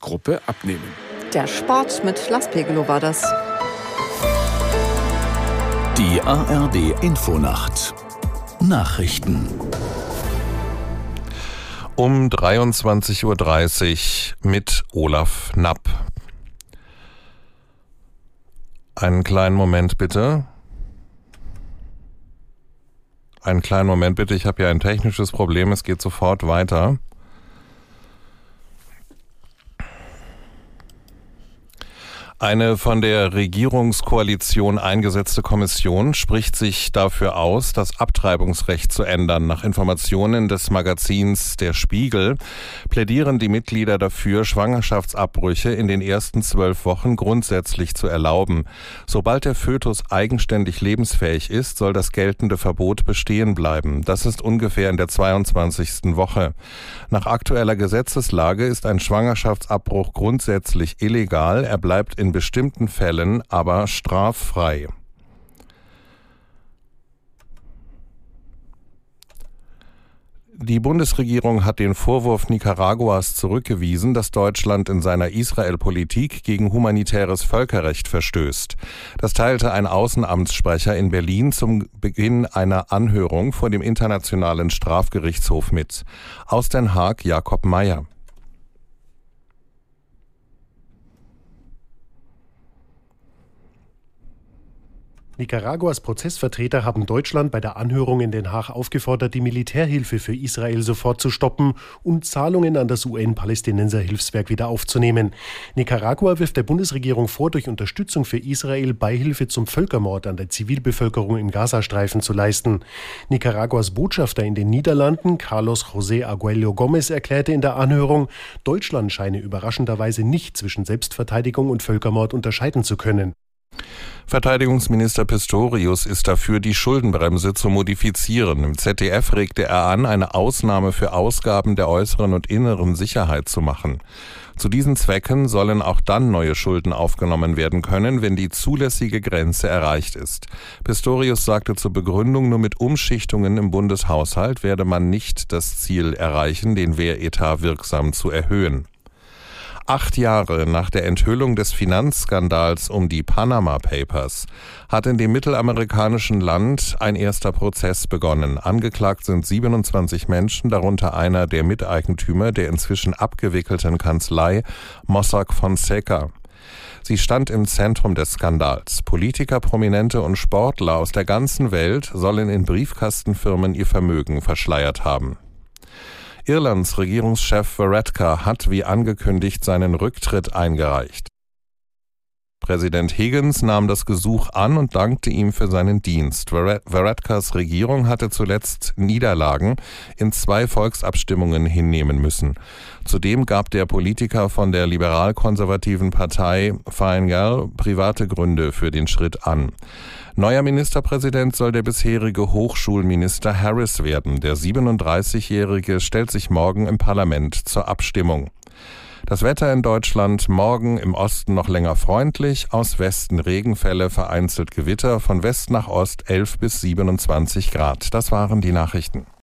Risikogruppe abnehmen. Der Sport mit Lars Pegelow war das. Die ARD-Infonacht Nachrichten um 23:30 Uhr mit Olaf Knapp. Einen kleinen Moment bitte. Ich habe ja ein technisches Problem, es geht sofort weiter. Eine von der Regierungskoalition eingesetzte Kommission spricht sich dafür aus, das Abtreibungsrecht zu ändern. Nach Informationen des Magazins Der Spiegel plädieren die Mitglieder dafür, Schwangerschaftsabbrüche in den ersten 12 Wochen grundsätzlich zu erlauben. Sobald der Fötus eigenständig lebensfähig ist, soll das geltende Verbot bestehen bleiben. Das ist ungefähr in der 22. Woche. Nach aktueller Gesetzeslage ist ein Schwangerschaftsabbruch grundsätzlich illegal. Er bleibt in bestimmten Fällen aber straffrei. Die Bundesregierung hat den Vorwurf Nicaraguas zurückgewiesen, dass Deutschland in seiner Israel-Politik gegen humanitäres Völkerrecht verstößt. Das teilte ein Außenamtssprecher in Berlin zum Beginn einer Anhörung vor dem Internationalen Strafgerichtshof mit. Aus Den Haag Jakob Mayer. Nicaraguas Prozessvertreter haben Deutschland bei der Anhörung in Den Haag aufgefordert, die Militärhilfe für Israel sofort zu stoppen und Zahlungen an das UN-Palästinenser-Hilfswerk wieder aufzunehmen. Nicaragua wirft der Bundesregierung vor, durch Unterstützung für Israel Beihilfe zum Völkermord an der Zivilbevölkerung im Gazastreifen zu leisten. Nicaraguas Botschafter in den Niederlanden, Carlos José Arguello Gómez, erklärte in der Anhörung, Deutschland scheine überraschenderweise nicht zwischen Selbstverteidigung und Völkermord unterscheiden zu können. Verteidigungsminister Pistorius ist dafür, die Schuldenbremse zu modifizieren. Im ZDF regte er an, eine Ausnahme für Ausgaben der äußeren und inneren Sicherheit zu machen. Zu diesen Zwecken sollen auch dann neue Schulden aufgenommen werden können, wenn die zulässige Grenze erreicht ist. Pistorius sagte zur Begründung, nur mit Umschichtungen im Bundeshaushalt werde man nicht das Ziel erreichen, den Wehretat wirksam zu erhöhen. 8 Jahre nach der Enthüllung des Finanzskandals um die Panama Papers hat in dem mittelamerikanischen Land ein erster Prozess begonnen. Angeklagt sind 27 Menschen, darunter einer der Miteigentümer der inzwischen abgewickelten Kanzlei Mossack Fonseca. Sie stand im Zentrum des Skandals. Politiker, Prominente und Sportler aus der ganzen Welt sollen in Briefkastenfirmen ihr Vermögen verschleiert haben. Irlands Regierungschef Varadkar hat wie angekündigt seinen Rücktritt eingereicht. Präsident Higgins nahm das Gesuch an und dankte ihm für seinen Dienst. Varadkars Regierung hatte zuletzt Niederlagen in 2 Volksabstimmungen hinnehmen müssen. Zudem gab der Politiker von der liberal-konservativen Partei Fine Gael private Gründe für den Schritt an. Neuer Ministerpräsident soll der bisherige Hochschulminister Harris werden. Der 37-Jährige stellt sich morgen im Parlament zur Abstimmung. Das Wetter in Deutschland: morgen im Osten noch länger freundlich, aus Westen Regenfälle, vereinzelt Gewitter, von West nach Ost 11 bis 27 Grad. Das waren die Nachrichten.